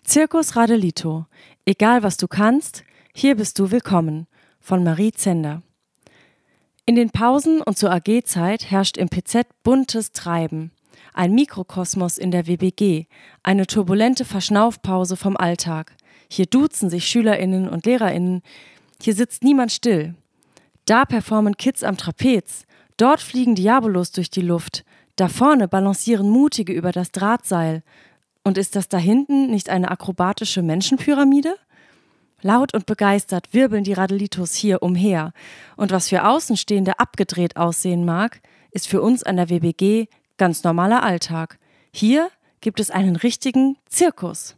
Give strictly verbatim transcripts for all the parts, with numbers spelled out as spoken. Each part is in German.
Circus Radelito. Egal was du kannst, hier bist du willkommen. Von Marie Zender. In den Pausen und zur A G-Zeit herrscht im P Z buntes Treiben. Ein Mikrokosmos in der W B G, eine turbulente Verschnaufpause vom Alltag. Hier duzen sich SchülerInnen und LehrerInnen. Hier sitzt niemand still. Da performen Kids am Trapez. Dort fliegen Diabolos durch die Luft. Da vorne balancieren Mutige über das Drahtseil. Und ist das da hinten nicht eine akrobatische Menschenpyramide? Laut und begeistert wirbeln die Radelitos hier umher. Und was für Außenstehende abgedreht aussehen mag, ist für uns an der W B G ganz normaler Alltag. Hier gibt es einen richtigen Zirkus.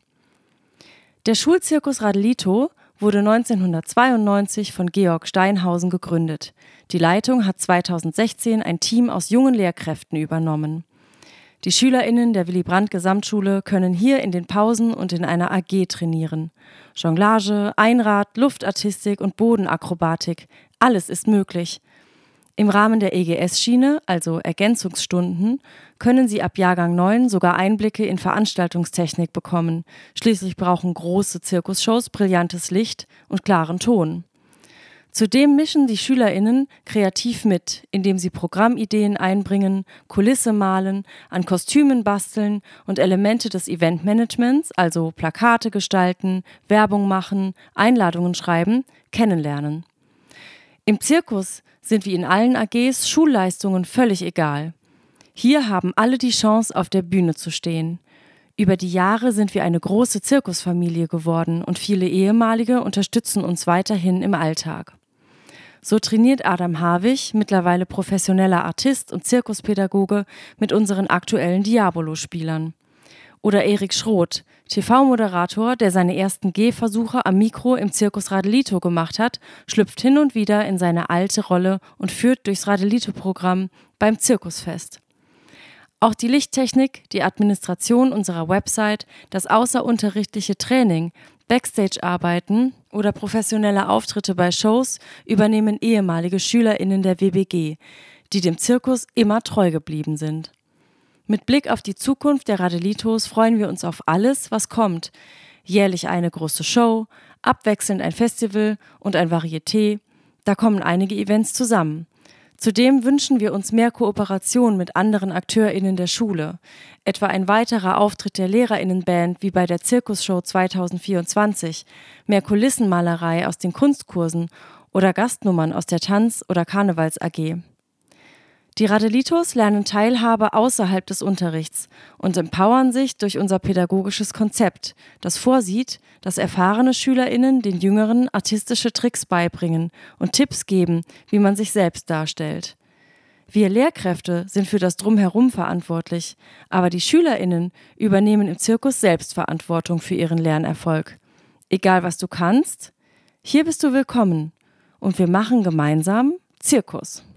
Der Schulzirkus Radelito wurde neunzehnhundertzweiundneunzig von Georg Steinhausen gegründet. Die Leitung hat zweitausendsechzehn ein Team aus jungen Lehrkräften übernommen. Die SchülerInnen der Willy-Brandt-Gesamtschule können hier in den Pausen und in einer A G trainieren. Jonglage, Einrad, Luftartistik und Bodenakrobatik, alles ist möglich. Im Rahmen der E G S-Schiene, also Ergänzungsstunden, können sie ab Jahrgang neun sogar Einblicke in Veranstaltungstechnik bekommen. Schließlich brauchen große Zirkusshows brillantes Licht und klaren Ton. Zudem mischen die SchülerInnen kreativ mit, indem sie Programmideen einbringen, Kulisse malen, an Kostümen basteln und Elemente des Eventmanagements, also Plakate gestalten, Werbung machen, Einladungen schreiben, kennenlernen. Im Zirkus sind wie in allen A Gs Schulleistungen völlig egal. Hier haben alle die Chance, auf der Bühne zu stehen. Über die Jahre sind wir eine große Zirkusfamilie geworden und viele Ehemalige unterstützen uns weiterhin im Alltag. So trainiert Adam Harwig, mittlerweile professioneller Artist und Zirkuspädagoge, mit unseren aktuellen Diabolo-Spielern. Oder Erik Schroth, T V-Moderator, der seine ersten Gehversuche am Mikro im Circus Radelito gemacht hat, schlüpft hin und wieder in seine alte Rolle und führt durchs Radelito-Programm beim Zirkusfest. Auch die Lichttechnik, die Administration unserer Website, das außerunterrichtliche Training, Backstage-Arbeiten oder professionelle Auftritte bei Shows übernehmen ehemalige SchülerInnen der W B G, die dem Zirkus immer treu geblieben sind. Mit Blick auf die Zukunft der Radelitos freuen wir uns auf alles, was kommt. Jährlich eine große Show, abwechselnd ein Festival und ein Varieté. Da kommen einige Events zusammen. Zudem wünschen wir uns mehr Kooperation mit anderen AkteurInnen der Schule. Etwa ein weiterer Auftritt der LehrerInnenband wie bei der Zirkusshow zweitausendvierundzwanzig, mehr Kulissenmalerei aus den Kunstkursen oder Gastnummern aus der Tanz- oder Karnevals-A G. Die Radelitos lernen Teilhabe außerhalb des Unterrichts und empowern sich durch unser pädagogisches Konzept, das vorsieht, dass erfahrene SchülerInnen den Jüngeren artistische Tricks beibringen und Tipps geben, wie man sich selbst darstellt. Wir Lehrkräfte sind für das Drumherum verantwortlich, aber die SchülerInnen übernehmen im Zirkus Selbstverantwortung für ihren Lernerfolg. Egal was du kannst, hier bist du willkommen und wir machen gemeinsam Zirkus.